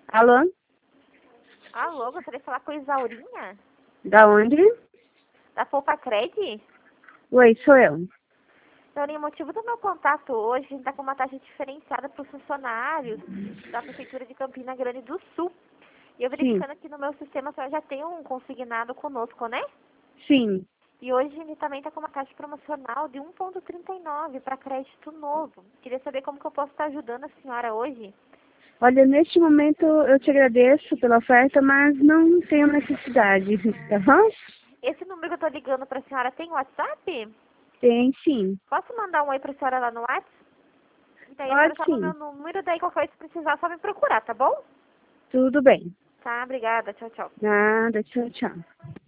Alô? Alô, gostaria de falar com a Isaurinha, Da onde? da Poupa Cred. Oi, sou eu. Isaurinha, o motivo do meu contato hoje, a gente está com uma taxa diferenciada para os funcionários da Prefeitura de Campina Grande do Sul. E eu Sim, verificando aqui no meu sistema, a senhora já tem um consignado conosco, né? sim. E hoje a gente também está com uma taxa promocional de 1,39 para crédito novo. Queria saber como que eu posso estar ajudando a senhora hoje. Olha, neste momento eu te agradeço pela oferta, mas não tenho necessidade, tá bom? Esse número que eu estou ligando para a senhora tem WhatsApp? Tem sim. Posso mandar um oi para a senhora lá no WhatsApp? E daí a senhora Pode salva o meu sim. número, daí qualquer coisa que precisar, só me procurar, tá bom? Tudo bem. Tá, obrigada. Tchau, tchau. Nada, tchau, tchau.